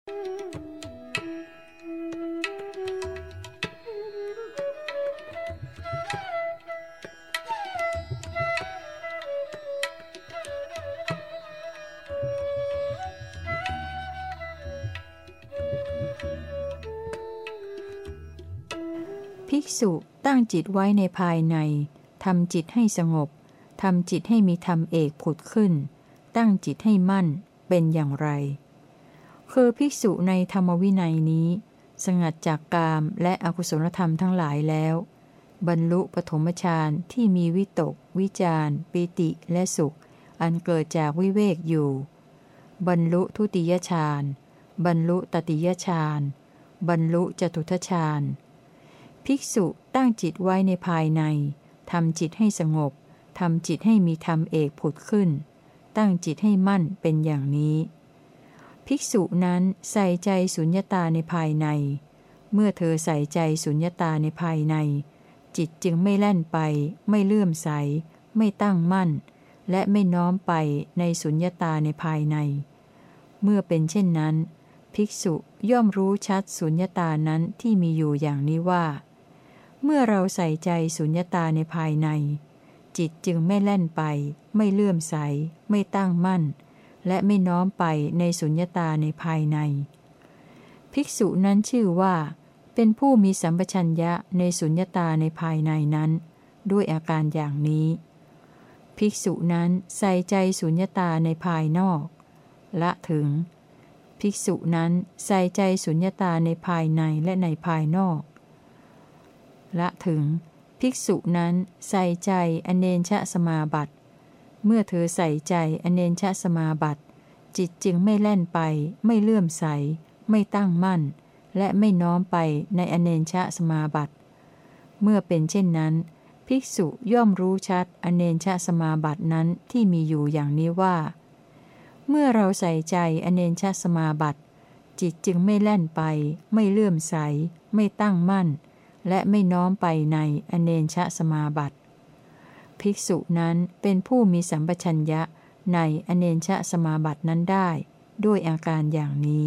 ภิกษุตั้งจิตไว้ในภายในทำจิตให้สงบทำจิตให้มีธรรมเอกผุดขึ้นตั้งจิตให้มั่นเป็นอย่างไรคือภิกษุในธรรมวินัยนี้สงัดจากกามและอกุศลธรรมทั้งหลายแล้วบรรลุปฐมฌานที่มีวิตกวิจารปิติและสุขอันเกิดจากวิเวกอยู่บรรลุทุติยฌานบรรลุตติยฌานบรรลุจตุตถฌานภิกษุตั้งจิตไว้ในภายในทำจิตให้สงบทำจิตให้มีธรรมเอกผุดขึ้นตั้งจิตให้มั่นเป็นอย่างนี้ภิกษุนั้นใส่ใจสุญญตาในภายในเมื่อเธอใส่ใจสุญญตาในภายในจิตจึงไม่แล่นไปไม่เลื่อมใสไม่ตั้งมั่นและไม่น้อมไปในสุญญตาในภายในเมื่อเป็นเช่นนั้นภิกษุย่อมรู้ชัดสุญญตานั้นที่มีอยู่อย่างนี้ว่าเมื่อเราใส่ใจสุญญตาในภายในจิตจึงไม่แล่นไปไม่เลื่อมใสไม่ตั้งมั่นและไม่น้อมไปในสุญญตาในภายในภิกษุนั้นชื่อว่าเป็นผู้มีสัมปชัญญะในสุญญตาในภายในนั้นด้วยอาการอย่างนี้ภิกษุนั้นใส่ใจสุญญตาในภายนอกละถึงภิกษุนั้นใส่ใจสุญญตาในภายในและในภายนอกละถึงภิกษุนั้นใส่ใจอเนญชสมาบัติเมื่อเธอใส่ใจอเนญชสมาบัติจิตจึงไม่แล่นไปไม่เลื่อมใสไม่ตั้งมั่นและไม่น้อมไปในอเนญชสมาบัติเมื่อเป็นเช่นนั้นภิกษุย่อมรู้ชัดอเนญชสมาบัตินั้นที่มีอยู่อย่างนี้ว่าเมื่อเราใส่ใจอเนญชสมาบัติจิตจึงไม่แล่นไปไม่เลื่อมใสไม่ตั้งมั่นและไม่น้อมไปในอเนญชสมาบัติภิกษุนั้นเป็นผู้มีสัมปชัญญะในอเนญชสมาบัตินั้นได้ด้วยอาการอย่างนี้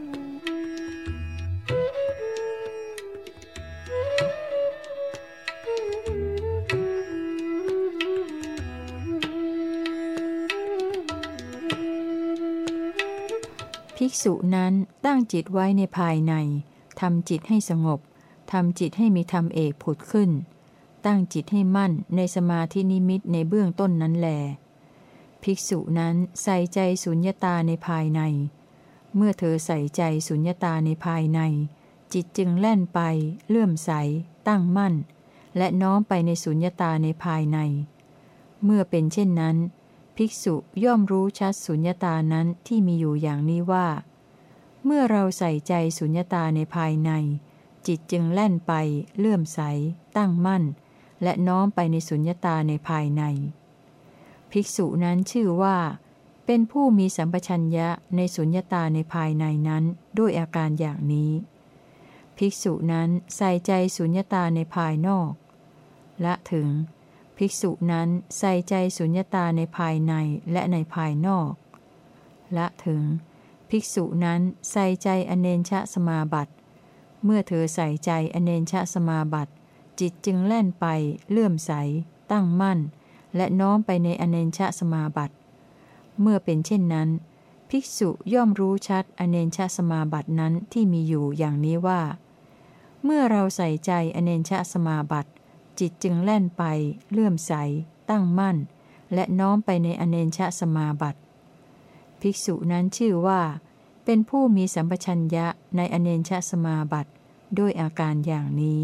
ภิกษุนั้นตั้งจิตไว้ในภายในทำจิตให้สงบทำจิตให้มีธรรมเอกผุดขึ้นตั้งจิตให้มั่นในสมาธินิมิตในเบื้องต้นนั้นแลภิกษุนั้นใส่ใจสุญญตาในภายในเมื่อเธอใส่ใจสุญญตาในภายในจิตจึงแล่นไปเลื่อมใสตั้งมั่นและน้อมไปในสุญญตาในภายในเมื่อเป็นเช่นนั้นภิกษุย่อมรู้ชัดสุญญตานั้นที่มีอยู่อย่างนี้ว่าเมื่อเราใส่ใจสุญญตาในภายในจิตจึงแล่นไปเลื่อมใสตั้งมั่นและน้อมไปในสุญญตาในภายในภิกษุนั้นชื่อว่าเป็นผู้มีสัมปชัญญะในสุญญตาในภายในนั้นด้วยอาการอย่างนี้ภิกษุนั้นใส่ใจสุญญตาในภายนอกละถึงภิกษุนั้นใส่ใจสุญญตาในภายในและในภายนอกละถึงภิกษุนั้นใส่ใจอเนญชสมาบัติเมื่อเธอใส่ใจอเนญชสมาบัติจิตจึงแล่นไปเลื่อมใสตั้งมั่นและน้อมไปในอเนญชสมาบัติเมื่อเป็นเช่นนั้นภิกษุย่อมรู้ชัดอเนญชสมาบัตินั้นที่มีอยู่อย่างนี้ว่าเมื่อเราใส่ใจอเนญชสมาบัติจิตจึงแล่นไปเลื่อมใสตั้งมั่นและน้อมไปในอเนญชสมาบัติภิกษุนั้นชื่อว่าเป็นผู้มีสัมปชัญญะในอเนญชสมาบัติด้วยอาการอย่างนี้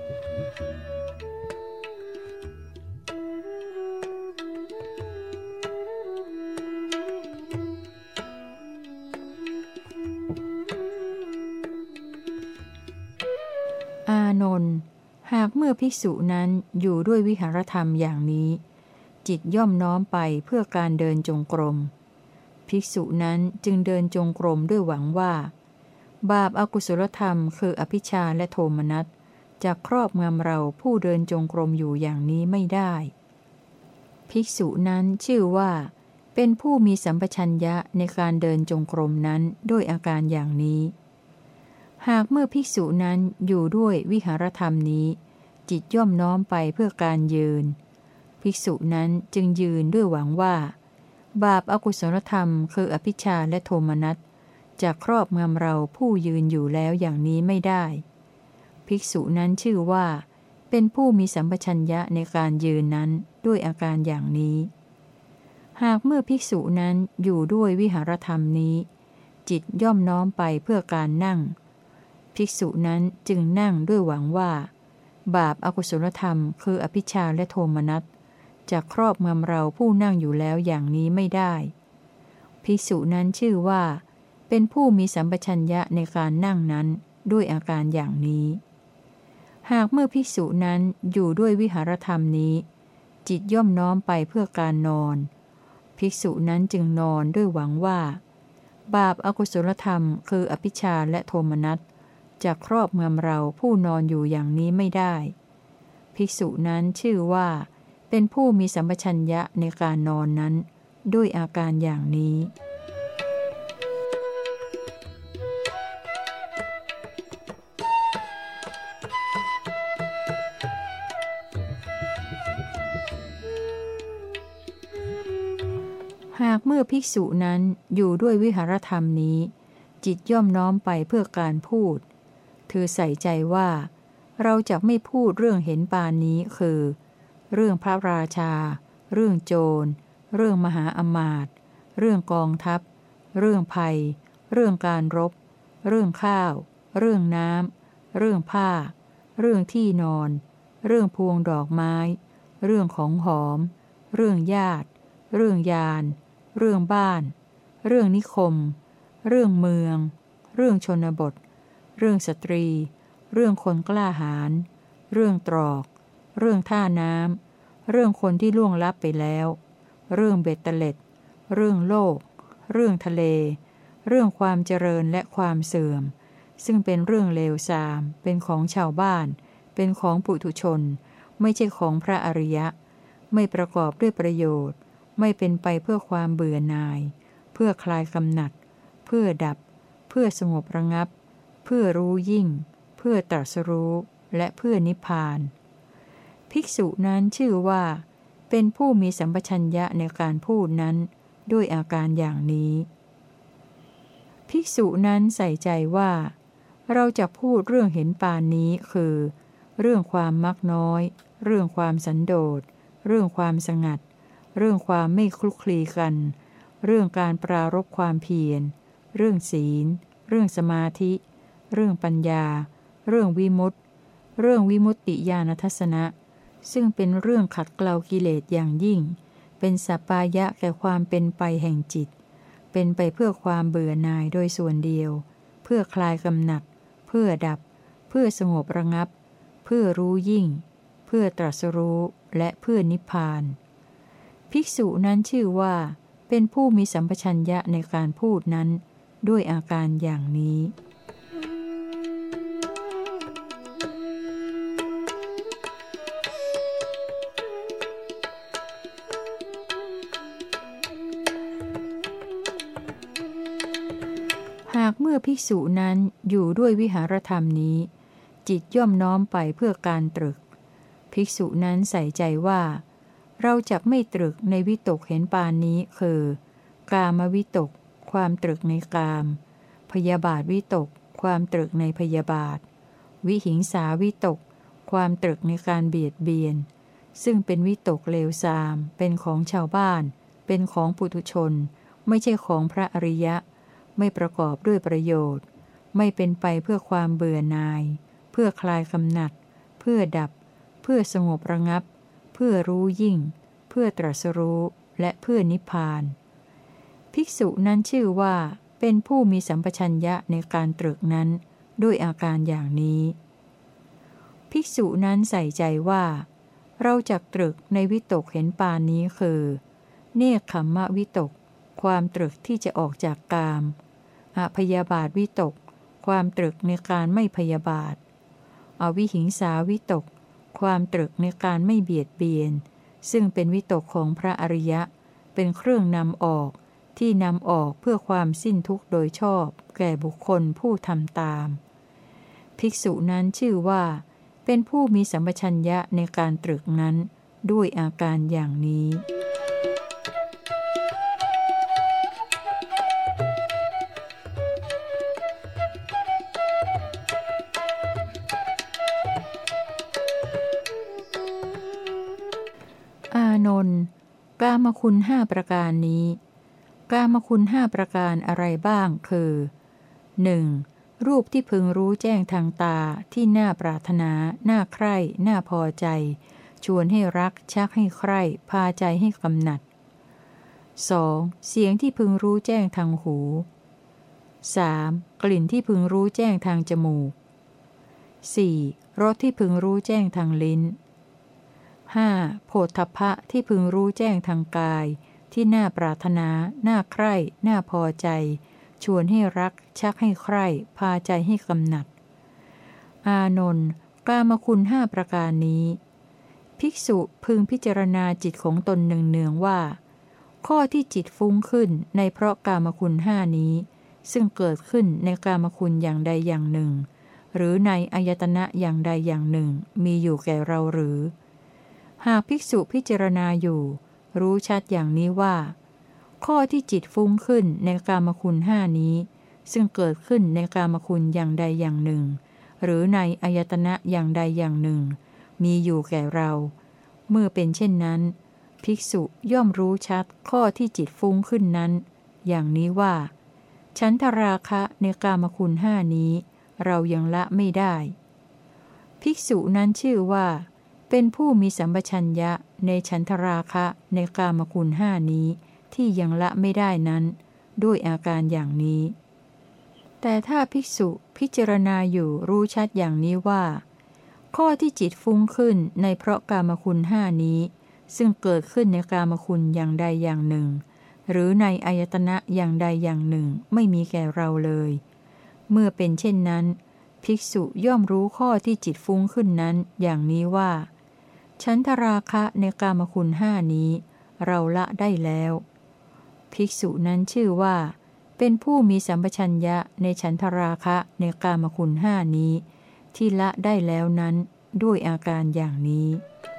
อานนท์หากเมื่อภิกษุนั้นอยู่ด้วยวิหารธรรมอย่างนี้จิตย่อมน้อมไปเพื่อการเดินจงกรมภิกษุนั้นจึงเดินจงกรมด้วยหวังว่าบาปอกุศลธรรมคืออภิชฌาและโทมนัสจะครอบงำเราผู้เดินจงกรมอยู่อย่างนี้ไม่ได้ภิกษุนั้นชื่อว่าเเป็นผู้มีสัมปชัญญะในการเดินจงกรมนั้นด้วยอาการอย่างนี้ หากเมื่อภิกษุนั้นอยู่ด้วยวิหารธรรมนี้จิตย่อมน้อมไปเพื่อการยืนภิกษุนั้นจึงยืนด้วยหวังว่าบาปอกุศลธรรมคืออภิชฌาและโทมนัสจะครอบงำเราผู้ยืนอยู่แล้วอย่างนี้ไม่ได้ภิกษุนั้นชื่อว่าเป็นผู้มีสัมปชัญญะในการยืนนั้นด้วยอาการอย่างนี้หากเมื่อภิกษุนั้นอยู่ด้วยวิหารธรรมนี้จิตย่อมน้อมไปเพื่อการนั่งภิกษุนั้นจึงนั่งด้วยหวังว่าบาปอกุศลธรรมคืออภิชฌาและโทมนัสจะครอบงำเราผู้นั่งอยู่แล้วอย่างนี้ไม่ได้ภิกษุนั้นชื่อว่าเป็นผู้มีสัมปชัญญะในการนั่งนั้นด้วยอาการอย่างนี้หากเมื่อภิกษุนั้นอยู่ด้วยวิหารธรรมนี้จิตย่อมน้อมไปเพื่อการนอนภิกษุนั้นจึงนอนด้วยหวังว่าบาปอกุศลธรรมคืออภิชฌาและโทมนัสจะครอบงำเราผู้นอนอยู่อย่างนี้ไม่ได้ภิกษุนั้นชื่อว่าเป็นผู้มีสัมปชัญญะในการนอนนั้นด้วยอาการอย่างนี้หากเมื่อภิกษุนั้นอยู่ด้วยวิหารธรรมนี้จิตย่อมน้อมไปเพื่อการพูดเธอใส่ใจว่าเราจะไม่พูดเรื่องเห็นปานนี้คือเรื่องพระราชาเรื่องโจรเรื่องมหาอมาตย์เรื่องกองทัพเรื่องภัยเรื่องการรบเรื่องข้าวเรื่องน้ำเรื่องผ้าเรื่องที่นอนเรื่องพวงดอกไม้เรื่องของหอมเรื่องญาติเรื่องยานเรื่องบ้านเรื่องนิคมเรื่องเมืองเรื่องชนบทเรื่องสตรีเรื่องคนกล้าหาญเรื่องตรอกเรื่องท่าน้ำเรื่องคนที่ล่วงลับไปแล้วเรื่องเบ็ดเตล็ดเรื่องโลกเรื่องทะเลเรื่องความเจริญและความเสื่อมซึ่งเป็นเรื่องเลวทรามเป็นของชาวบ้านเป็นของปุถุชนไม่ใช่ของพระอริยะไม่ประกอบด้วยประโยชน์ไม่เป็นไปเพื่อความเบื่อหน่ายเพื่อคลายกำหนัดเพื่อดับเพื่อสงบระงับเพื่อรู้ยิ่งเพื่อตรัสรู้และเพื่อนิพพานภิกษุนั้นชื่อว่าเป็นผู้มีสัมปชัญญะในการพูดนั้นด้วยอาการอย่างนี้ภิกษุนั้นใส่ใจว่าเราจะพูดเรื่องเห็นปานนี้คือเรื่องความมักน้อยเรื่องความสันโดษเรื่องความสงัดเรื่องความไม่คลุกคลีกันเรื่องการปรารภความเพียรเรื่องศีลเรื่องสมาธิเรื่องปัญญาเรื่องวิมุตติเรื่องวิมุตติญาณทัศนะซึ่งเป็นเรื่องขัดเกลากิเลสอย่างยิ่งเป็นสัปปายะแก่ความเป็นไปแห่งจิตเป็นไปเพื่อความเบื่อหน่ายโดยส่วนเดียวเพื่อคลายกำหนัดเพื่อดับเพื่อสงบระงับเพื่อรู้ยิ่งเพื่อตรัสรู้และเพื่อนิพพานภิกษุนั้นชื่อว่าเป็นผู้มีสัมปชัญญะในการพูดนั้นด้วยอาการอย่างนี้หากเมื่อภิกษุนั้นอยู่ด้วยวิหารธรรมนี้จิตย่อมน้อมไปเพื่อการตรึกภิกษุนั้นใส่ใจว่าเราจะไม่ตรึกในวิตกเห็นปานนี้คือกามวิตกความตรึกในกามพยาบาทวิตกความตรึกในพยาบาทวิหิงสาวิตกความตรึกในการเบียดเบียนซึ่งเป็นวิตกเลวทรามเป็นของชาวบ้านเป็นของปุถุชนไม่ใช่ของพระอริยะไม่ประกอบด้วยประโยชน์ไม่เป็นไปเพื่อความเบื่อหน่ายเพื่อคลายกำหนัดเพื่อดับเพื่อสงบระงับเพื่อรู้ยิ่งเพื่อตรัสรู้และเพื่อนิพพานภิกษุนั้นชื่อว่าเป็นผู้มีสัมปชัญญะในการตรึกนั้นด้วยอาการอย่างนี้ภิกษุนั้นใส่ใจว่าเราจักตรึกในวิตกเห็นปานนี้คือเนกขัมมะวิตกความตรึกที่จะออกจากกามอพยาบาทวิตกความตรึกในการไม่พยาบาทอวิหิงสาวิตกความตรึกในการไม่เบียดเบียนซึ่งเป็นวิตกของพระอริยะเเป็นเครื่องนำออกที่นำออกเพื่อความสิ้นทุกข์โดยชอบแก่บุคคลผู้ทำตามภิกษุนั้นชื่อว่าเป็นผู้มีสัมปชัญญะในการตรึกนั้นด้วยอาการอย่างนี้อานนท์กามคุณ5ประการนี้กามคุณ5ประการอะไรบ้างคือ 1. รูปที่พึงรู้แจ้งทางตาที่น่าปรารถนาน่าใคร่น่าพอใจชวนให้รักชักให้ใคร่พาใจให้กำหนัด 2. เสียงที่พึงรู้แจ้งทางหู 3. กลิ่นที่พึงรู้แจ้งทางจมูก 4. รสที่พึงรู้แจ้งทางลิ้น 5. โผฏฐัพพะที่พึงรู้แจ้งทางกายที่น่าปรารถนาน่าใคร่น่าพอใจชวนให้รักชักให้ใคร่พาใจให้กำหนัดอานนท์กามคุณ5ประการนี้ภิกษุพึงพิจารณาจิตของตนเนืองๆว่าข้อที่จิตฟุ้งขึ้นในเพราะกามคุณ5นี้ซึ่งเกิดขึ้นในกามคุณอย่างใดอย่างหนึ่งหรือในอายตนะอย่างใดอย่างหนึ่งมีอยู่แก่เราหรือหากภิกษุพิจารณาอยู่รู้ชัดอย่างนี้ว่าข้อที่จิตฟุ้งขึ้นในกามคุณ5นี้ซึ่งเกิดขึ้นในกามคุณอย่างใดอย่างหนึ่งหรือในอายตนะอย่างใดอย่างหนึ่งมีอยู่แก่เราเมื่อเป็นเช่นนั้นภิกษุย่อมรู้ชัดข้อที่จิตฟุ้งขึ้นนั้นอย่างนี้ว่าฉันทราคะในกามคุณ5นี้เรายังละไม่ได้ภิกษุนั้นชื่อว่าเป็นผู้มีสัมปชัญญะในฉันทราคะในกามคุณ5นี้ที่ยังละไม่ได้นั้นด้วยอาการอย่างนี้แต่ถ้าภิกษุพิจารณาอยู่รู้ชัดอย่างนี้ว่าข้อที่จิตฟุ้งขึ้นในเพราะกามคุณ5นี้ซึ่งเกิดขึ้นในกามคุณอย่างใดอย่างหนึ่งหรือในอายตนะอย่างใดอย่างหนึ่งไม่มีแก่เราเลยเมื่อเป็นเช่นนั้นภิกษุย่อมรู้ข้อที่จิตฟุ้งขึ้นนั้นอย่างนี้ว่าฉันทราคะในกามคุณ5นี้เราละได้แล้วภิกษุนั้นชื่อว่าเป็นผู้มีสัมปชัญญะในฉันทราคะในกามคุณ5นี้ที่ละได้แล้วนั้นด้วยอาการอย่างนี้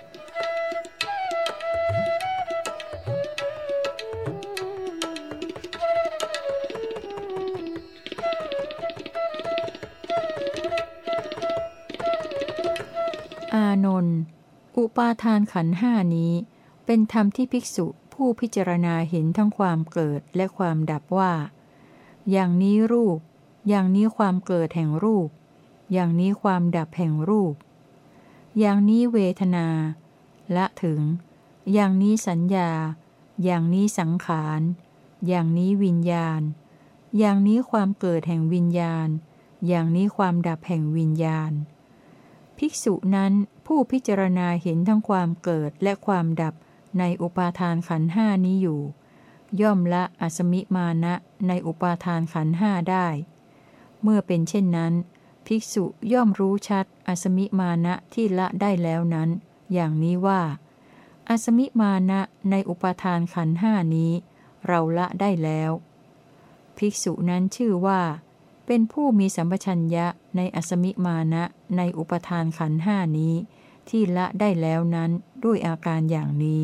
อานนท์อุปาทานขันธ์5นี้เป็นธรรมที่ภิกษุผู้พิจารณาเห็นทั้งความเกิดและความดับว่าอย่างนี้รูปอย่างนี้ความเกิดแห่งรูปอย่างนี้ความดับแห่งรูปอย่างนี้เวทนาละถึงอย่างนี้สัญญาอย่างนี้สังขารอย่างนี้วิญญาณอย่างนี้ความเกิดแห่งวิญญาณอย่างนี้ความดับแห่งวิญญาณภิกษุนั้นผู้พิจารณาเห็นทั้งความเกิดและความดับในอุปาทานขันธ์5นี้อยู่ย่อมละอสมิมานะในอุปาทานขันธ์5ได้เมื่อเป็นเช่นนั้นภิกษุย่อมรู้ชัดอสมิมานะที่ละได้แล้วนั้นอย่างนี้ว่าอสมิมานะในอุปาทานขันธ์5นี้เราละได้แล้วภิกษุนั้นชื่อว่าเป็นผู้มีสัมปชัญญะในอสมิมานะในอุปทานขันธ์5นี้ที่ละได้แล้วนั้นด้วยอาการอย่างนี้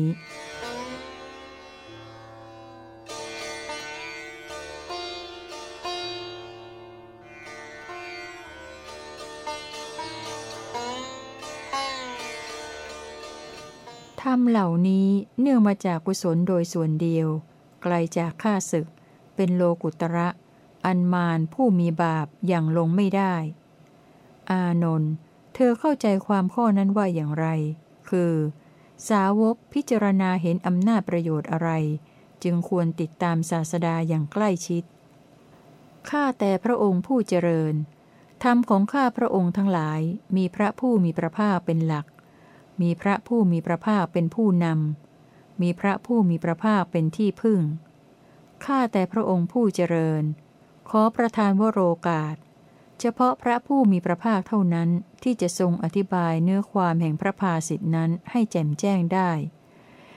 ธรรมเหล่านี้เนื่องมาจากกุศลโดยส่วนเดียวไกลจากข้าศึกเป็นโลกุตระอันมารผู้มีบาปอย่างลงไม่ได้อานนท์เธอเข้าใจความข้อนั้นว่าอย่างไรคือสาวกพิจารณาเห็นอำนาจประโยชน์อะไรจึงควรติดตามศาสดาอย่างใกล้ชิดข้าแต่พระองค์ผู้เจริญธรรมของข้าพระองค์ทั้งหลายมีพระผู้มีพระภาคเป็นหลักมีพระผู้มีพระภาคเป็นผู้นำมีพระผู้มีพระภาคเป็นที่พึ่งข้าแต่พระองค์ผู้เจริญขอประทานวโรกาสเฉพาะพระผู้มีพระภาคเท่านั้นที่จะทรงอธิบายเนื้อความแห่งพระภาสิทธินั้นให้แจ่มแจ้งได้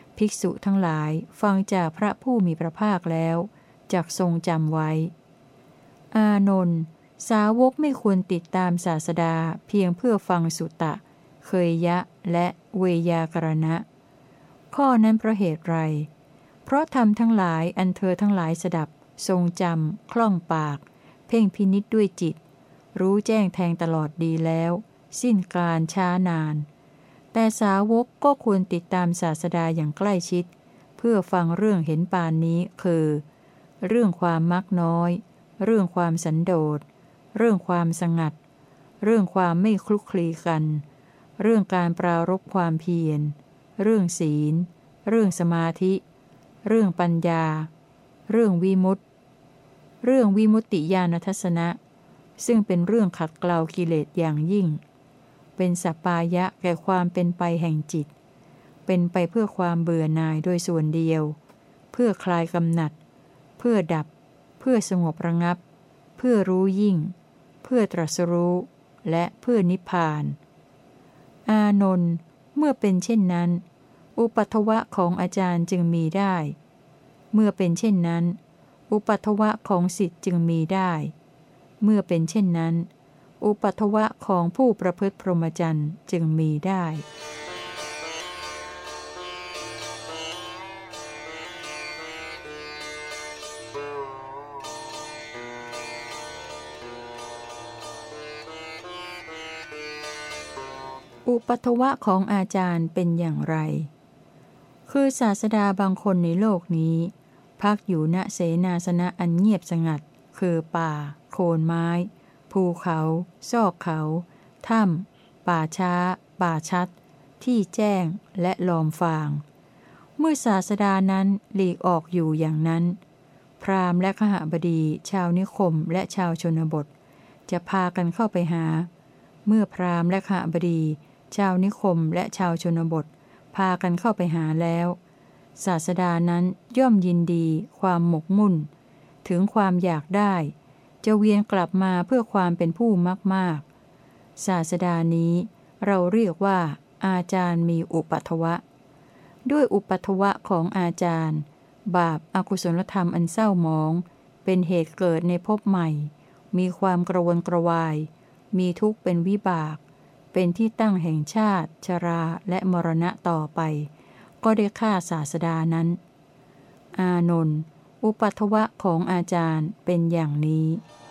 ภิกษุทั้งหลายฟังจากพระผู้มีพระภาคแล้วจักทรงจำไว้ อานนท์สาวกไม่ควรติดตามศาสดาเพียงเพื่อฟังสุตตะเคยยะและเวยากรณะข้อนั้นเพราะเหตุไรเพราะธรรมทั้งหลายอันเธอทั้งหลายสดับทรงจำคล่องปากเพ่งพินิจด้วยจิตรู้แจ้งแทงตลอดดีแล้วสิ้นการช้านานแต่สาวกก็ควรติดตามศาสดาอย่างใกล้ชิดเพื่อฟังเรื่องเห็นปานนี้คือเรื่องความมักน้อยเรื่องความสันโดษเรื่องความสงัดเรื่องความไม่คลุกคลีกันเรื่องการปรารภความเพียรเรื่องศีลเรื่องสมาธิเรื่องปัญญาเรื่องวิมุตติเรื่องวิมุตติญาณทัศนะซึ่งเป็นเรื่องขัดเกลากิเลสอย่างยิ่งเป็นสัปปายะแก่ความเป็นไปแห่งจิตเป็นไปเพื่อความเบื่อหน่ายโดยส่วนเดียวเพื่อคลายกำหนัดเพื่อดับเพื่อสงบระงับเพื่อรู้ยิ่งเพื่อตรัสรู้และเพื่อนิพพานอานนท์เมื่อเป็นเช่นนั้นอุปัฏฐวะของอาจารย์จึงมีได้เมื่อเป็นเช่นนั้นอุปัฏฐวะของศิษย์จึงมีได้เมื่อเป็นเช่นนั้นอุปัฏฐวะของผู้ประพฤติพรหมจรรย์จึงมีได้อุปัฏฐวะของอาจารย์เป็นอย่างไรคือศาสดาบางคนในโลกนี้พักอยู่ณเสนาสนะอันเงียบสงัดคือป่าโคนไม้ภูเขาซอกเขาถ้ำป่าช้าป่าชัดที่แจ้งและลอมฟางเมื่อศาสดานั้นหลีกออกอยู่อย่างนั้นพราหมณ์และขหบดีชาวนิคมและชาวชนบทจะพากันเข้าไปหาเมื่อพราหมณ์และขหบดีชาวนิคมและชาวชนบทพากันเข้าไปหาแล้วศาสดานั้นย่อมยินดีความหมกมุ่นถึงความอยากได้จะเวียนกลับมาเพื่อความเป็นผู้มากๆศาสดานี้เราเรียกว่าอาจารย์มีอุปัฏฐวะด้วยอุปัฏฐวะของอาจารย์บาปอกุศลธรรมอันเศร้าหมองเป็นเหตุเกิดในภพใหม่มีความกระวนกระวายมีทุกข์เป็นวิบากเป็นที่ตั้งแห่งชาติชราและมรณะต่อไปก็ได้ฆ่าศาสดานั้นอานนท์อุปัฏฐวะของอาจารย์เป็นอย่างนี้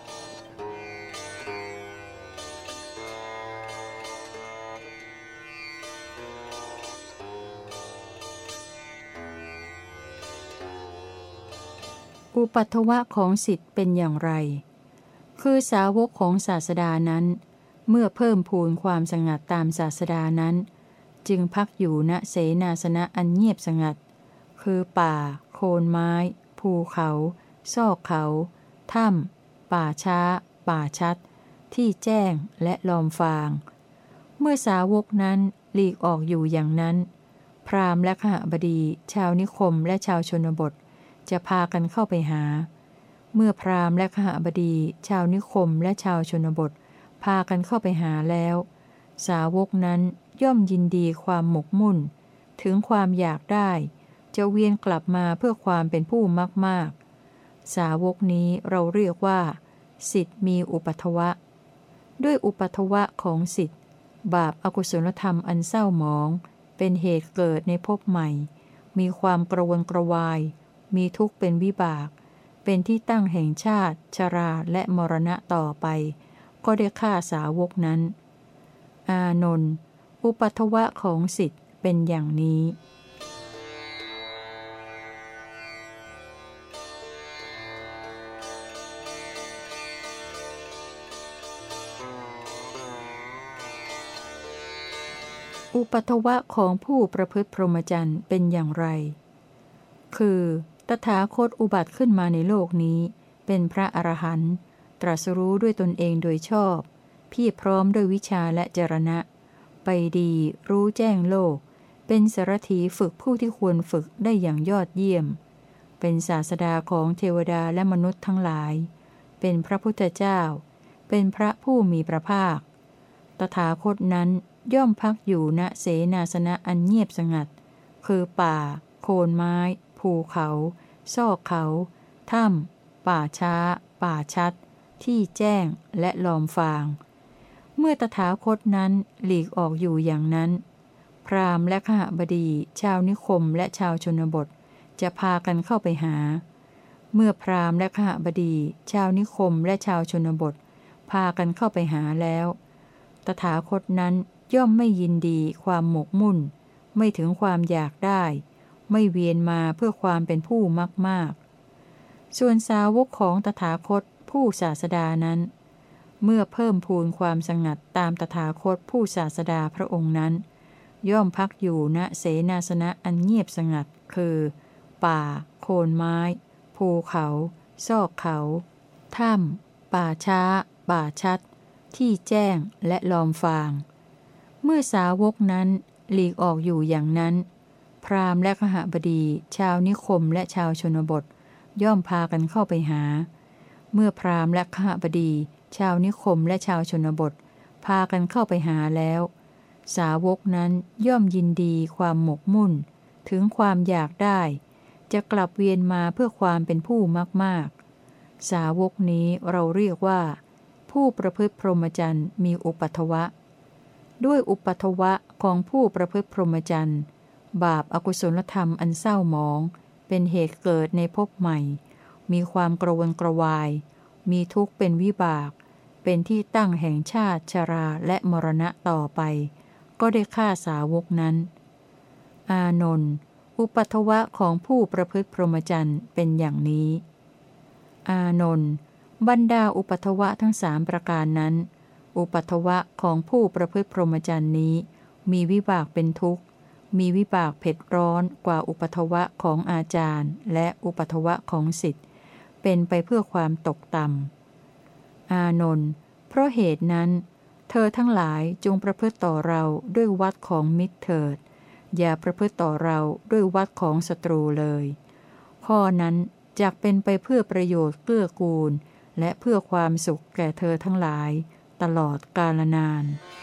อุปัฏฐวะของศิษย์เป็นอย่างไรคือสาวกของศาสดานั้นเมื่อเพิ่มพูนความสงัดตามศาสดานั้นจึงพักอยู่ณเสนาสนะอันเงียบสงัดคือป่าโคนไม้ภูเขาซอกเขาถ้ำป่าช้าป่าชัดที่แจ้งและลอมฟางเมื่อสาวกนั้นหลีกออกอยู่อย่างนั้นพราหมณ์และขหบดีชาวนิคมและชาวชนบทจะพากันเข้าไปหาเมื่อพราหมณ์และขหบดีชาวนิคมและชาวชนบทพากันเข้าไปหาแล้วสาวกนั้นย่อมยินดีความหมกมุ่นถึงความอยากได้จะเวียนกลับมาเพื่อความเป็นผู้มากๆสาวกนี้เราเรียกว่าศิษย์มีอุปัฏฐวะด้วยอุปัฏฐวะของศิษย์บาปอกุศลธรรมอันเศร้าหมองเป็นเหตุเกิดในภพใหม่มีความกระวนกระวายมีทุกข์เป็นวิบากเป็นที่ตั้งแห่งชาติชราและมรณะต่อไปก็ได้ฆ่าสาวกนั้นอานนท์อุปัฏฐวะของศิษย์เป็นอย่างนี้อุปัฏฐวะของผู้ประพฤติพรหมจรรย์เป็นอย่างไรคือตถาคตอุบัติขึ้นมาในโลกนี้เป็นพระอรหันต์ตรัสรู้ด้วยตนเองโดยชอบเพียรพร้อมด้วยวิชาและจรณะไปดีรู้แจ้งโลกเป็นสารถีฝึกผู้ที่ควรฝึกได้อย่างยอดเยี่ยมเป็นศาสดาของเทวดาและมนุษย์ทั้งหลายเป็นพระพุทธเจ้าเป็นพระผู้มีพระภาคตถาคตนั้นย่อมพักอยู่ณเสนาสนะอันเงียบสงัดคือป่าโคนไม้ ภูเขาซอกเขาถ้ำป่าช้า ป่าชัด ที่แจ้งและลอมฟาง เมื่อตถาคตนั้นหลีกออกอยู่อย่างนั้น พราหมณ์และขหบดีชาวนิคมและชาวชนบทจะพากันเข้าไปหา เมื่อพราหมณ์และขหบดีชาวนิคมและชาวชนบทพากันเข้าไปหาแล้วตถาคตนั้นย่อมไม่ยินดีความหมกมุ่นไม่ถึงความอยากได้ไม่เวียนมาเพื่อความเป็นผู้มากๆส่วนสาวกของตถาคตผู้ศาสดานั้น เมื่อเพิ่มพูนความสงัดตามตถาคตผู้ศาสดาพระองค์นั้นย่อมพักอยู่ณเสนาสนะอันเงียบสงัดคือป่าโคนไม้ภูเขาซอกเขาถ้ำป่าช้า ป่าชัด ที่แจ้งและลอมฟาง เมื่อสาวกนั้นหลีกออกอยู่อย่างนั้น พราหมณ์และขหบดีชาวนิคมและชาวชนบทย่อมพากันเข้าไปหา เมื่อพราหมณ์และขหบดีชาวนิคมและชาวชนบทพากันเข้าไปหาแล้ว สาวกนั้นย่อมยินดีความหมกมุ่นถึงความอยากได้จะกลับเวียนมาเพื่อความเป็นผู้มากๆสาวกนี้เราเรียกว่าผู้ประพฤติพรหมจรรย์มีอุปัฏฐวะด้วยอุปัฏฐวะของผู้ประพฤติพรหมจรรย์บาปอกุศลธรรมอันเศร้าหมองเป็นเหตุเกิดในภพใหม่มีความกระวนกระวายมีทุกข์เป็นวิบากเป็นที่ตั้งแห่งชาติชราและมรณะต่อไปก็ได้ฆ่าสาวกนั้นอานนท์อุปัฏฐวะของผู้ประพฤติพรหมจรรย์เป็นอย่างนี้อานนท์บรรดาอุปัฏฐวะทั้งสามประการนั้นอุปัฏฐวะของผู้ประพฤติพรหมจรรย์นี้มีวิบากเป็นทุกข์มีวิบากเผ็ดร้อนกว่าอุปัฏฐวะของอาจารย์และอุปัฏฐวะของศิษย์เป็นไปเพื่อความตกต่ำอานนท์เพราะเหตุนั้นเธอทั้งหลายจงประพฤติต่อเราด้วยวัดของมิตรเถิดอย่าประพฤติต่อเราด้วยวัดของศัตรูเลยข้อนั้นจักเป็นไปเพื่อประโยชน์เกื้อกูลและเพื่อความสุขแก่เธอทั้งหลายตลอดกาลนาน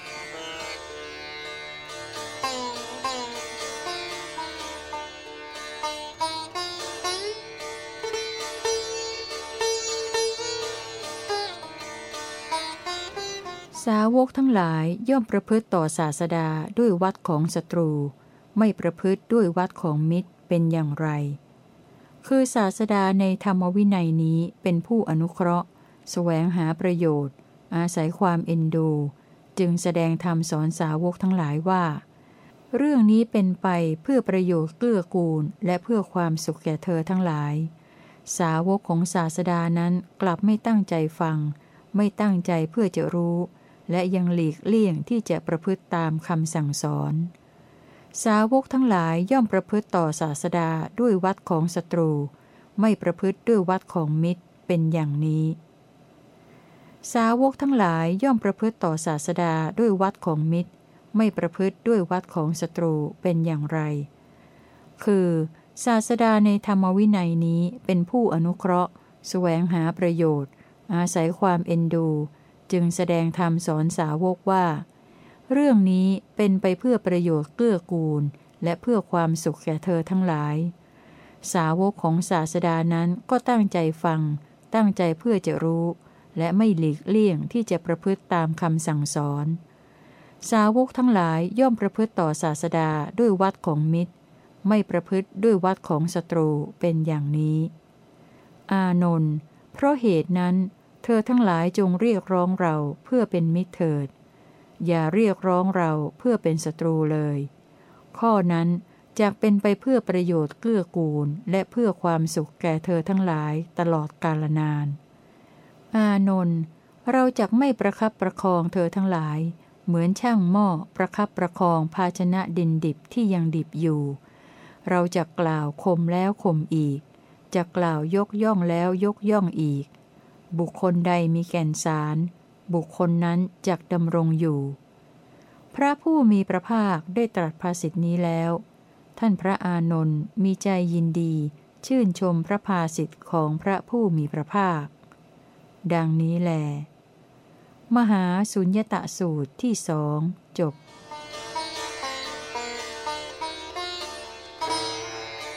สาวกทั้งหลายย่อมประพฤติต่อศาสดาด้วยวัดของศัตรูไม่ประพฤติด้วยวัดของมิตรเป็นอย่างไรคือศาสดาในธรรมวินัยนี้เป็นผู้อนุเคราะห์แสวงหาประโยชน์อาศัยความเอ็นดูจึงแสดงธรรมสอนสาวกทั้งหลายว่าเรื่องนี้เป็นไปเพื่อประโยชน์เกื้อกูลและเพื่อความสุขแก่เธอทั้งหลายสาวกของศาสดานั้นกลับไม่ตั้งใจฟังไม่ตั้งใจเพื่อจะรู้และยังหลีกเลี่ยงที่จะประพฤติตามคำสั่งสอนสาวกทั้งหลายย่อมประพฤติต่อศาสดาด้วยวัดของศัตรูไม่ประพฤติด้วยวัดของมิตรเป็นอย่างนี้สาวกทั้งหลายย่อมประพฤติต่อศาสดาด้วยวัดของมิตรไม่ประพฤติด้วยวัดของศัตรูเป็นอย่างไรคือศาสดาในธรรมวินัยนี้เป็นผู้อนุเคราะห์แสวงหาประโยชน์อาศัยความเอ็นดูจึงแสดงธรรมสอนสาวกว่าเรื่องนี้เป็นไปเพื่อประโยชน์เกื้อกูลและเพื่อความสุขแก่เธอทั้งหลายสาวกของศาสดานั้นก็ตั้งใจฟังตั้งใจเพื่อจะรู้และไม่หลีกเลี่ยงที่จะประพฤติตามคำสั่งสอนสาวกทั้งหลายย่อมประพฤติต่อศาสดาด้วยวัดของมิตรไม่ประพฤติด้วยวัดของศัตรูเป็นอย่างนี้อานนท์เพราะเหตุนั้นเธอทั้งหลายจงเรียกร้องเราเพื่อเป็นมิตรเถิดอย่าเรียกร้องเราเพื่อเป็นศัตรูเลยข้อนั้นจักเป็นไปเพื่อประโยชน์เกื้อกูลและเพื่อความสุขแก่เธอทั้งหลายตลอดกาลนานอานนท์เราจักไม่ประคับประคองเธอทั้งหลายเหมือนช่างหม้อประคับประคองภาชนะดินดิบที่ยังดิบอยู่เราจะกล่าวข่มแล้วข่มอีกจะกล่าวยกย่องแล้วยกย่องอีกบุคคลใดมีแก่นสารบุคคลนั้นจักดำรงอยู่พระผู้มีพระภาคได้ตรัสภาษิตนี้แล้วท่านพระอานนท์มีใจยินดีชื่นชมพระภาษิตของพระผู้มีพระภาคดังนี้แลมหาสุญญตสูตรที่สองจบ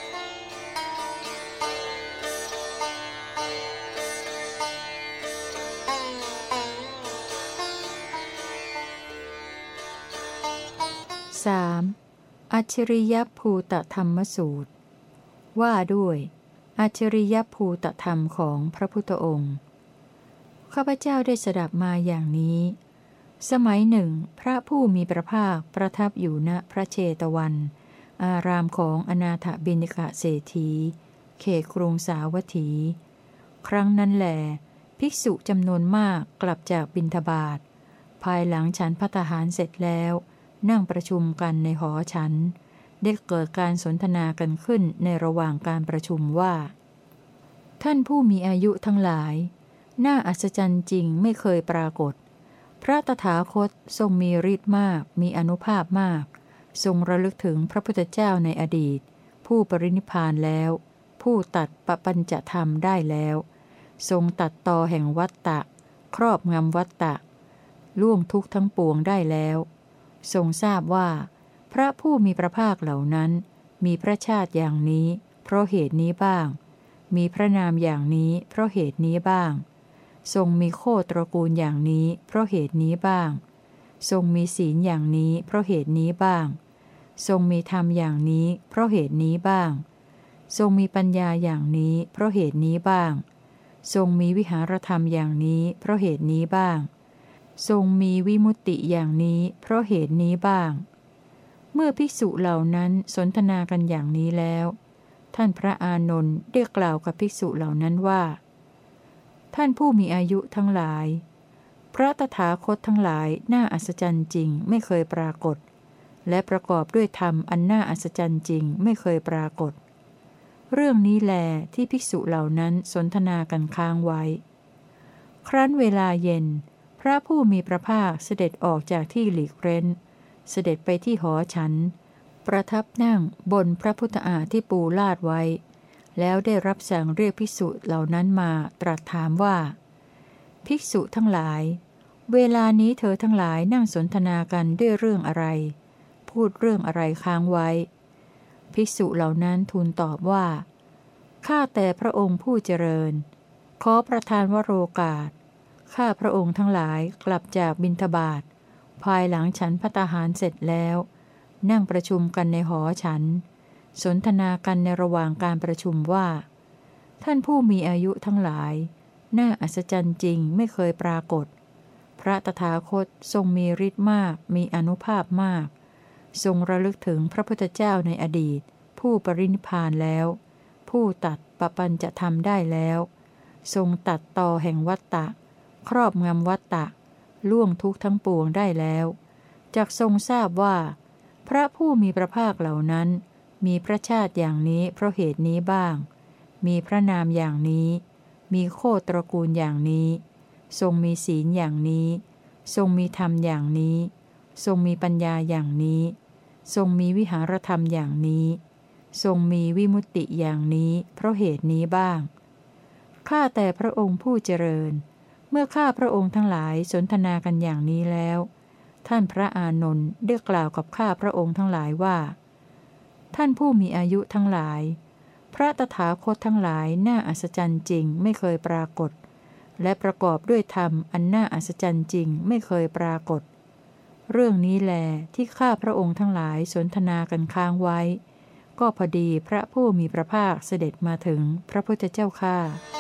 3. อัจฉริยภูตธรรมสูตรว่าด้วยอัจฉริยภูตธรรมของพระพุทธองค์ข้าพเจ้าได้สดับมาอย่างนี้ สมัยหนึ่งพระผู้มีพระภาคประทับอยู่ณพระเชตวัน อารามของอนาถบิณฑิกเศรษฐีเขตกรุงสาวัตถี ครั้งนั้นแหลภิกษุจำนวนมากกลับจากบิณฑบาตภายหลังฉันภัตตาหารเสร็จแล้วนั่งประชุมกันในหอฉันได้เกิดการสนทนากันขึ้นในระหว่างการประชุมว่าท่านผู้มีอายุทั้งหลายน่าอัศจรรย์จริงไม่เคยปรากฏพระตถาคตทรงมีฤทธิ์มากมีอานุภาพมากทรงระลึกถึงพระพุทธเจ้าในอดีตผู้ปรินิพพานแล้วผู้ตัดปปัญจธรรมได้แล้วทรงตัดตอแห่งวัฏฏะครอบงำวัฏฏะล่วงทุกข์ทั้งปวงได้แล้วทรงทราบว่าพระผู้มีพระภาคเหล่านั้นมีพระชาติอย่างนี้เพราะเหตุนี้บ้างมีพระนามอย่างนี้เพราะเหตุนี้บ้างทรงมีโคตรกูลอย่างนี้เพราะเหตุนี้บ้างทรงมีศีลอย่างนี้เพราะเหตุนี้บ้างทรงมีธรรมอย่างนี้เพราะเหตุนี้บ้างทรงมีปัญญาอย่างนี้เพราะเหตุนี้บ้างทรงมีวิหารธรรมอย่างนี้เพราะเหตุนี้บ้างทรงมีวิมุตติอย่างนี้เพราะเหตุนี้บ้างเมื่อภิกษุเหล่านั้นสนทนากันอย่างนี้แล้วท่านพระอานนท์ได้กล่าวกับภิกษุเหล่านั้นว่าท่านผู้มีอายุทั้งหลายพระตถาคตทั้งหลายน่าอัศจรรย์จริงไม่เคยปรากฏและประกอบด้วยธรรมอันน่าอัศจรรย์จริงไม่เคยปรากฏเรื่องนี้แลที่ภิกษุเหล่านั้นสนทนากันค้างไว้ครั้นเวลาเย็นพระผู้มีพระภาคเสด็จออกจากที่หลีกเร้นเสด็จไปที่หอฉันประทับนั่งบนพระพุทธอาฏที่ปูลาดไว้แล้วได้รับสั่งเรียกภิกษุเหล่านั้นมาตรัสถามว่าภิกษุทั้งหลายเวลานี้เธอทั้งหลายนั่งสนทนากันด้วยเรื่องอะไรพูดเรื่องอะไรค้างไว้ภิกษุเหล่านั้นทูลตอบว่าข้าแต่พระองค์ผู้เจริญขอประทานวโรกาสข้าพระองค์ทั้งหลายกลับจากบิณฑบาตภายหลังฉันภัตตาหารเสร็จแล้วนั่งประชุมกันในหอฉันสนทนากันในระหว่างการประชุมว่าท่านผู้มีอายุทั้งหลายน่าอัศจรรย์จริงไม่เคยปรากฏพระตถาคตทรงมีฤทธิ์มากมีอานุภาพมากทรงระลึกถึงพระพุทธเจ้าในอดีตผู้ปรินิพพานแล้วผู้ตัดปปัญจธรรมได้แล้วทรงตัดตอแห่งวัฏฏะครอบงำวัฏฏะล่วงทุกข์ทั้งปวงได้แล้วจักทรงทราบว่าพระผู้มีพระภาคเหล่านั้นมีพระชาติอย่างนี้เพราะเหตุนี้บ้างมีพระนามอย่างนี้มีโคตรกูลอย่างนี้ทรงมีศีลอย่างนี้ทรงมีธรรมอย่างนี้ทรงมีปัญญาอย่างนี้ทรงมีวิหารธรรมอย่างนี้ทรงมีวิมุตติอย่างนี้เพราะเหตุนี้บ้างข้าแต่พระองค์ผู้เจริญเมื่อข้าพระองค์ทั้งหลายสนทนากันอย่างนี้แล้วท่านพระอานนท์ได้กล่าวกับข้าพระองค์ทั้งหลายว่าท่านผู้มีอายุทั้งหลายพระตถาคตทั้งหลายน่าอัศจรรย์จริงไม่เคยปรากฏและประกอบด้วยธรรมอันน่าอัศจรรย์จริงไม่เคยปรากฏเรื่องนี้แลที่ข้าพระองค์ทั้งหลายสนทนากันค้างไว้ก็พอดีพระผู้มีพระภาคเสด็จมาถึงพระพุทธเจ้าข้า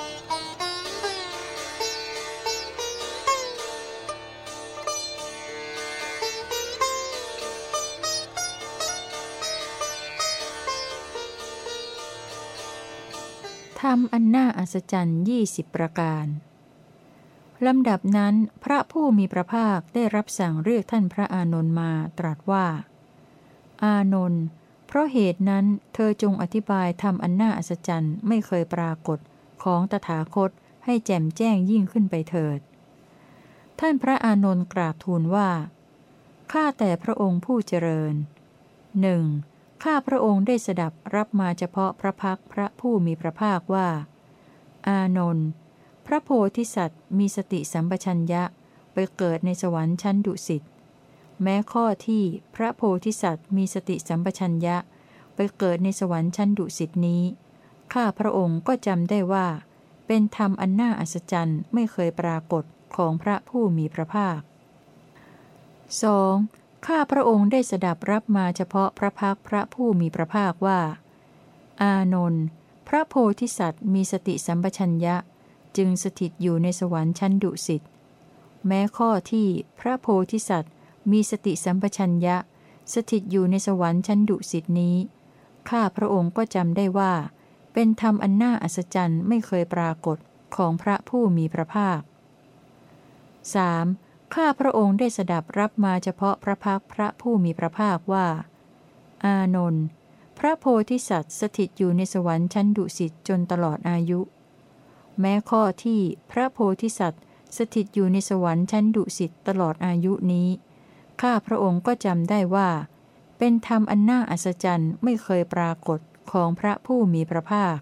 ธรรมอันน่าอัศจรรย์20 ประการลำดับนั้นพระผู้มีพระภาคได้รับสั่งเรียกท่านพระอานนท์มาตรัสว่าอานนท์เพราะเหตุนั้นเธอจงอธิบายธรรมอันน่าอัศจรรย์ไม่เคยปรากฏของตถาคตให้แจ่มแจ้งยิ่งขึ้นไปเถิดท่านพระอานนท์กราบทูลว่าข้าแต่พระองค์ผู้เจริญหนึ่งข้าพระองค์ได้สดับรับมาเฉพาะพระพักพระผู้มีพระภาคว่าอานนท์พระโพธิสัตว์มีสติสัมปชัญญะไปเกิดในสวรรค์ชั้นดุสิตแม้ข้อที่พระโพธิสัตว์มีสติสัมปชัญญะไปเกิดในสวรรค์ชั้นดุสิตนี้ข้าพระองค์ก็จำได้ว่าเป็นธรรมอันน่าอัศจรรย์ไม่เคยปรากฏของพระผู้มีพระภาค 2. ข้าพระองค์ได้สดับรับมาเฉพาะพระพักพระผู้มีพระภาคว่าอานนท์พระโพธิสัตว์มีสติสัมปชัญญะจึงสถิตอยู่ในสวรรค์ชั้นดุสิตแม้ข้อที่พระโพธิสัตว์มีสติสัมปชัญญะสถิตอยู่ในสวรรค์ชั้นดุสิตนี้ข้าพระองค์ก็จำได้ว่าเป็นธรรมอันน่าอัศจรรย์ไม่เคยปรากฏของพระผู้มีพระภาค 3. ข้าพระองค์ได้สดับรับมาเฉพาะพระพักพระผู้มีพระภาคว่าอานนท์พระโพธิสัตว์สถิตอยู่ในสวรรค์ชั้นดุสิตจนตลอดอายุแม้ข้อที่พระโพธิสัตว์สถิตอยู่ในสวรรค์ชั้นดุสิตตลอดอายุนี้ข้าพระองค์ก็จำได้ว่าเป็นธรรมอันน่าอัศจรรย์ไม่เคยปรากฏของพระผู้มีพระภาค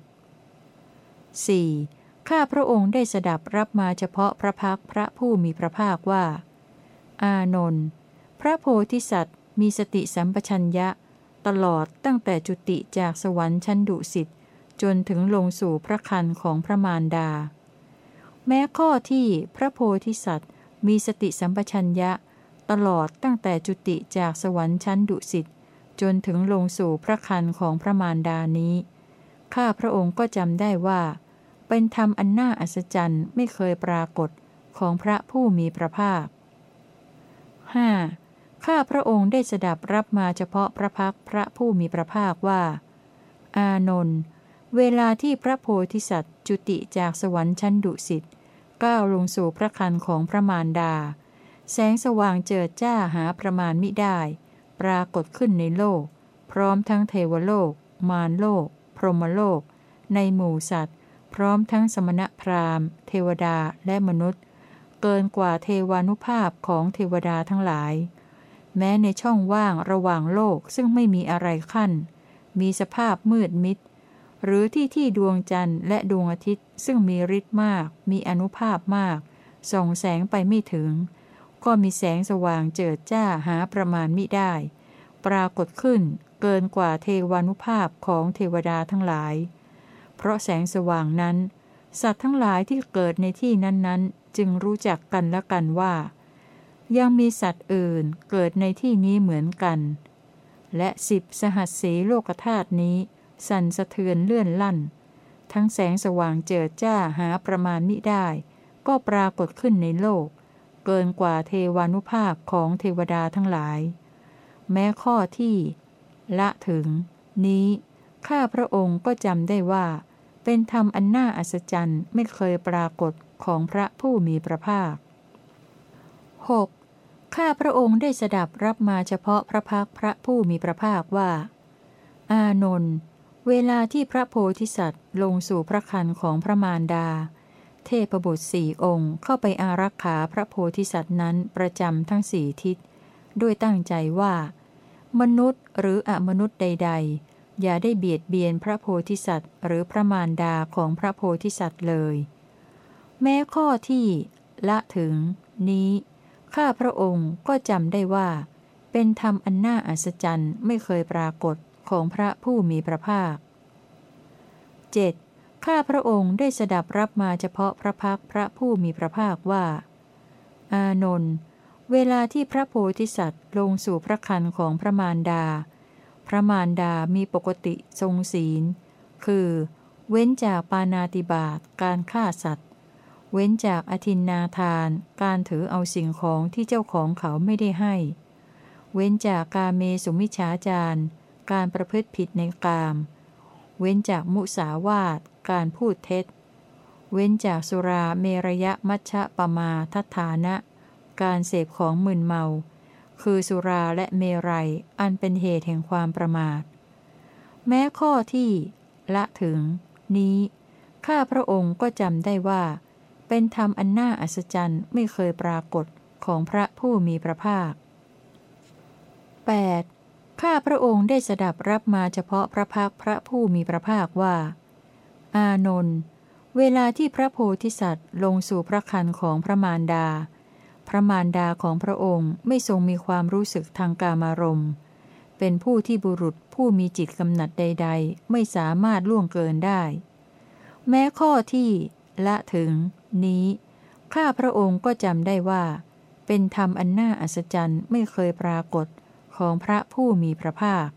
4. ข้าพระองค์ได้สดับรับมาเฉพาะพระพักพระผู้มีพระภาคว่าอานนท์พระโพธิสัตว์มีสติสัมปชัญญะตลอดตั้งแต่จุติจากสวรรค์ชั้นดุสิตจนถึงลงสู่พระครรภ์ของพระมารดาแม้ข้อที่พระโพธิสัตว์มีสติสัมปชัญญะตลอดตั้งแต่จุติจากสวรรค์ชั้นดุสิตจนถึงลงสู่พระครรภ์ของพระมารดานี้ข้าพระองค์ก็จำได้ว่าเป็นธรรมอันน่าอัศจรรย์ไม่เคยปรากฏของพระผู้มีพระภาค 5. ข้าพระองค์ได้สดับรับมาเฉพาะพระพักพระผู้มีพระภาคว่าอานนท์เวลาที่พระโพธิสัตว์จุติจากสวรรค์ชั้นดุสิตก้าวลงสู่พระครรภ์ของพระมารดาแสงสว่างเจิดจ้าหาประมาณมิได้ปรากฏขึ้นในโลกพร้อมทั้งเทวโลกมารโลกพรหมโลกในหมู่สัตว์พร้อมทั้งสมณพราหมณ์เทวดาและมนุษย์เกินกว่าเทวานุภาพของเทวดาทั้งหลายแม้ในช่องว่างระหว่างโลกซึ่งไม่มีอะไรขั้นมีสภาพมืดมิดหรือที่ดวงจันทร์และดวงอาทิตย์ซึ่งมีฤทธิ์มากมีอานุภาพมากส่องแสงไปไม่ถึงก็มีแสงสว่างเจิดจ้าหาประมาณมิได้ปรากฏขึ้นเกินกว่าเทวานุภาพของเทวดาทั้งหลายเพราะแสงสว่างนั้นสัตว์ทั้งหลายที่เกิดในที่นั้นๆจึงรู้จักกันและกันว่ายังมีสัตว์อื่นเกิดในที่นี้เหมือนกันและ10 สหัสสีโลกธาตุนี้สั่นสะเทือนเลื่อนลั่นทั้งแสงสว่างเจิดจ้าหาประมาณมิได้ก็ปรากฏขึ้นในโลกเกินกว่าเทวานุภาพของเทวดาทั้งหลายแม้ข้อที่ละถึงนี้ข้าพระองค์ก็จำได้ว่าเป็นธรรมอันน่าอัศจรรย์ไม่เคยปรากฏของพระผู้มีพระภาค 6. ข้าพระองค์ได้สดับรับมาเฉพาะพระพักพระผู้มีพระภาคว่าอานนท์เวลาที่พระโพธิสัตว์ลงสู่พระครรภ์ของพระมารดาเทพบุตร4 องค์เข้าไปอารักขาพระโพธิสัตว์นั้นประจำทั้ง4 ทิศด้วยตั้งใจว่ามนุษย์หรืออมนุษย์ใดๆอย่าได้เบียดเบียนพระโพธิสัตว์หรือพระมารดาของพระโพธิสัตว์เลยแม้ข้อที่ละถึงนี้ข้าพระองค์ก็จำได้ว่าเป็นธรรมอันน่าอัศจรรย์ไม่เคยปรากฏของพระผู้มีพระภาค 7. ข้าพระองค์ได้สดับรับมาเฉพาะพระพักพระผู้มีพระภาคว่าอานนท์เวลาที่พระโพธิสัตว์ลงสู่พระครรภ์ของพระมารดาพระมารดามีปกติทรงศีลคือเว้นจากปาณาติบาตการฆ่าสัตว์เว้นจากอทินนาทานการถือเอาสิ่งของที่เจ้าของเขาไม่ได้ให้เว้นจากกาเมสุมิจฉาจารการประพฤติผิดในกามเว้นจากมุสาวาทการพูดเท็จเว้นจากสุราเมรยมัชฌะปมาทัฏฐานะการเสพของมึนเมาคือสุราและเมรัยอันเป็นเหตุแห่งความประมาทแม้ข้อที่ละถึงนี้ข้าพระองค์ก็จำได้ว่าเป็นธรรมอันน่าอัศจรรย์ไม่เคยปรากฏของพระผู้มีพระภาค 8. ข้าพระองค์ได้สดับรับมาเฉพาะพระพักพระผู้มีพระภาคว่าอานนท์เวลาที่พระโพธิสัตว์ลงสู่พระครรภ์ของพระมารดาพระมารดาของพระองค์ไม่ทรงมีความรู้สึกทางกามารมณ์เป็นผู้ที่บุรุษผู้มีจิตกำหนัดใดๆไม่สามารถล่วงเกินได้แม้ข้อที่ละถึงนี้ข้าพระองค์ก็จำได้ว่าเป็นธรรมอันน่าอัศจรรย์ไม่เคยปรากฏของพระผู้มีพระภาค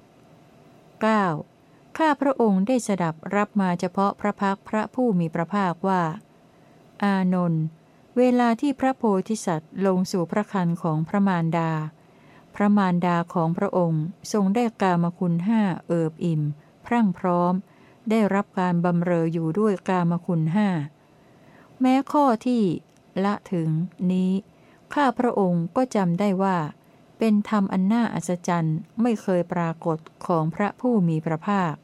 9. ข้าพระองค์ได้สดับรับมาเฉพาะพระพักตร์พระผู้มีพระภาคว่า อานนท์เวลาที่พระโพธิสัตว์ลงสู่พระครรภ์ของพระมารดา พระมารดาของพระองค์ทรงได้กามคุณห้าเอิบอิ่มพรั่งพร้อมได้รับการบำเรออยู่ด้วยกามคุณห้าแม้ข้อที่ละถึงนี้ข้าพระองค์ก็จำได้ว่าเป็นธรรมอันน่าอัศจรรย์ไม่เคยปรากฏของพระผู้มีพระภาค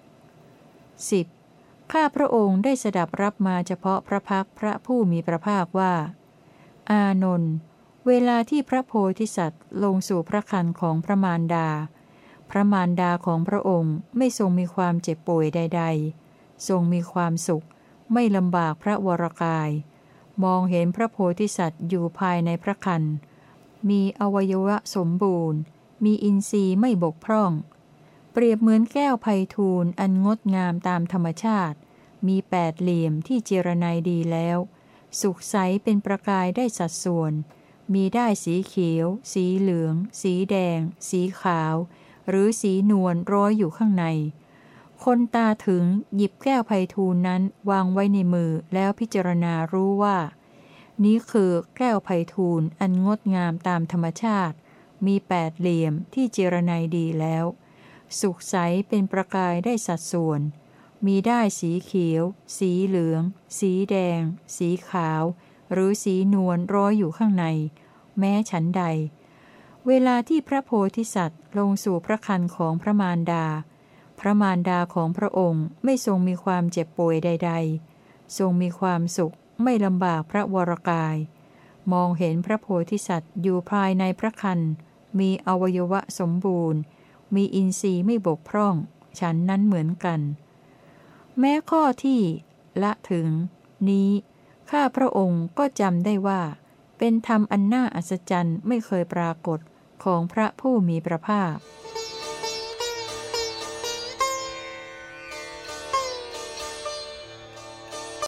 10. ข้าพระองค์ได้สดับรับมาเฉพาะพระพักตร์พระผู้มีพระภาคว่า อานนท์เวลาที่พระโพธิสัตว์ลงสู่พระครรภ์ของพระมารดา พระมารดาของพระองค์ไม่ทรงมีความเจ็บป่วยใดๆทรงมีความสุขไม่ลำบากพระวรกายมองเห็นพระโพธิสัตว์อยู่ภายในพระครรภ์มีอวัยวะสมบูรณ์มีอินทรีย์ไม่บกพร่องเปรียบเหมือนแก้วไพฑูรย์อันงดงามตามธรรมชาติมีแปดเหลี่ยมที่เจรไนดีแล้วสุขใสเป็นประกายได้สัดส่วนมีได้ายสีเขียวสีเหลืองสีแดงสีขาวหรือสีนวลร้อยอยู่ข้างในคนตาถึงหยิบแก้วไพฑูรย์นั้นวางไว้ในมือแล้วพิจารณารู้ว่านี้คือแก้วไพฑูรย์อันงดงามตามธรรมชาติมีแปดเหลี่ยมที่เจรไนดีแล้วสุขใสเป็นประกายได้สัดส่วนมีได้ายสีเขียวสีเหลืองสีแดงสีขาวหรือสีนวลร้อยอยู่ข้างในแม้ฉันใดเวลาที่พระโพธิสัตว์ลงสู่พระครรภ์ของพระมารดาพระมารดาของพระองค์ไม่ทรงมีความเจ็บป่วยใดๆทรงมีความสุขไม่ลำบากพระวรกายมองเห็นพระโพธิสัตว์อยู่ภายในพระครรภ์มีอวัยวะสมบูรณ์มีอินทรีย์ไม่บกพร่องฉันนั้นเหมือนกันแม้ข้อที่ละถึงนี้ข้าพระองค์ก็จำได้ว่าเป็นธรรมอันน่าอัศจรรย์ไม่เคยปรากฏของพระผู้มีพระภาค